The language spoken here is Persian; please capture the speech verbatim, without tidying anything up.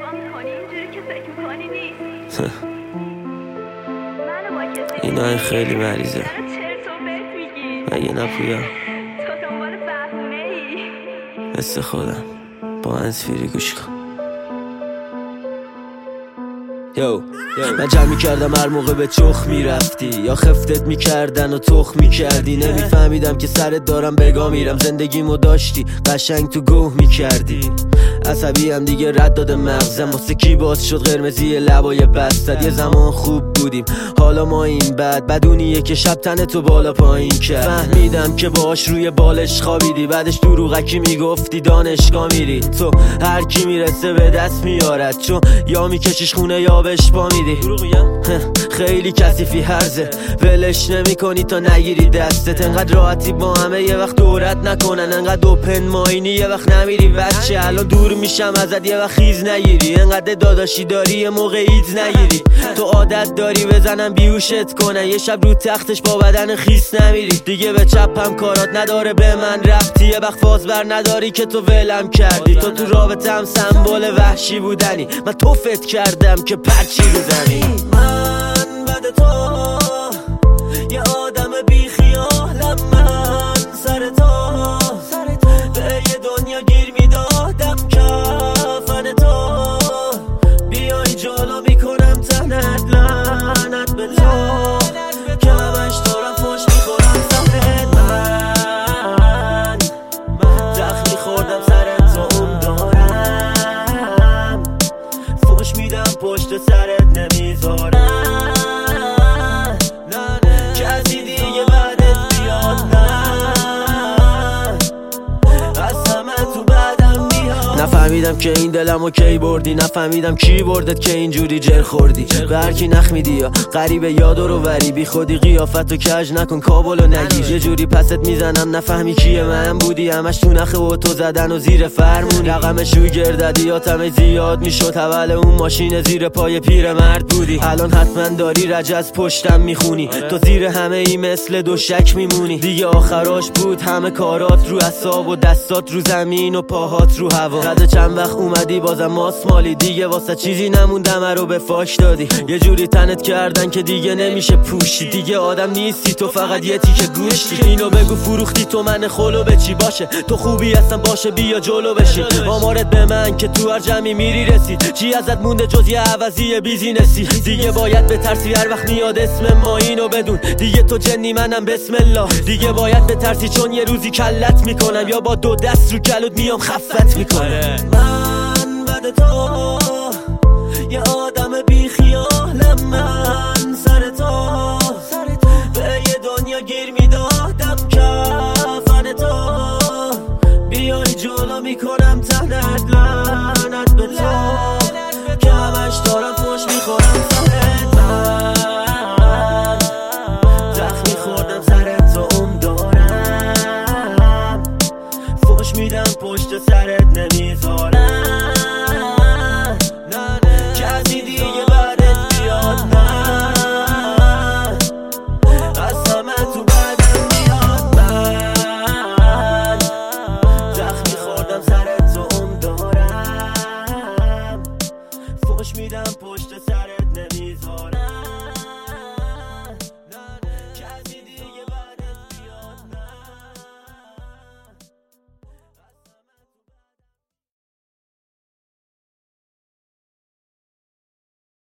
اینا خیلی مریضه مگه نپویا مثل خودم با هنسفیری گوش کن. یو من جمع میکردم هر موقع به چخ میرفتی یا خفتت میکردن و تخ میکردی. نمیفهمیدم که سرت دارم بگا میرم. زندگیمو داشتی قشنگ تو گوه میکردی. عصبی هم دیگه رد داده مغزم. واسه کی باز شد قرمزی لبای بستد. یه زمان خوب بودیم حالا ما این بد بدونیه که شب تن تو بالا پایین کرد. فهمیدم که باش روی بالش خوابیدی. بعدش دروغکی میگفتی دانشگاه میری. تو هر کی میرسه به دست میارد. چون یا میکشیش خونه یا بهش پا میدی. خیلی کثیفی هرزه ولش نمی کنی تا نگیری دستت. انقدر راحتی با همه یه وقت دورت نکنن. انقدر اوپن ماینی یه وقت نمیری بچه. الان دور میشم ازت یه وقت خیز نگیری. انقدر داداشی داری یه موقع ایدز نگیری. تو عادت داری بزنم بیوشت کنن. یه شب رو تختش با بدن خیس نمیری. دیگه به چپم کارات نداره به من رفتی. یه وقت فاز بر نداری که تو ولم کردی. تو تو رابطه هم سمبل وحشی بودنی. من تو فت کردم که پرچی رو زنی. من بعد تو یه آدم بی خیالم. من سر تو به یه دنیا گیر میدادم کفن تو. بیای جلو میکنم تنت لعنت به تو که همش دارم فش میخورم سرت. من زخمی خوردم سرت تو اون دارم. فش میدم پشت سرت نمیذارم. کسی دیگه بعدت بیاد نه. از همه تو بعدم میاد. نفهمیدم که این دلمو کی بردی. نفهمیدم کی بردت که اینجوری جر خوردی. به هر کی نخ میدی یا غریبه یاد رو وری. بی خودی قیافتو کج نکن کابلو نگیر. یه جوری پست میزنم نفهمی کیه من بودی. همش تو نخه و تو زدن و زیر فرمونی. رقمش روی گرددیاتم زیاد میشد. اول اون ماشین زیر پای پیر مرد بودی. الان حتما داری رجز پشتم میخونی. تو زیر همه ای مثل دوشک میمونی. دیگه آخراش بود همه کارات رو اعصاب و دستات رو زمین و پاهات رو هوا. بعد چند وقت اومدی بازم ماسمالی. دیگه واسه چیزی نموندم رو به فاش دادی. یه جوری تنت کردن که دیگه نمیشه پوشی. دیگه آدم نیستی تو فقط یه تیکه گوشتی. اینو بگو فروختی تو من خلو به چی باشه. تو خوبی هستن باشه بیا جلو بشی. آمارت به من که تو هر جمعی میری رسید. چی ازت مونده جز یه عوضی بیزینسی. دیگه باید به ترسی هر وقت میاد اسم ما اینو بدون. دیگه تو جنی منم بسم الله. دیگه باید به ترسی چون یه روزی کلت میکنم. یا با دو دست رو گلوت میام خفت میکنم. من بعد تو یه آدم بی خیالم. من سر تو به یه دنیا گیر میدادم کفن تو. بیای جلو میکنم تنت لعنت به تو که همش دارم فش میخورم سرت. من زخمی خوردم سرت تو اون دارم. فش میدم پشت سرت نمیذارم.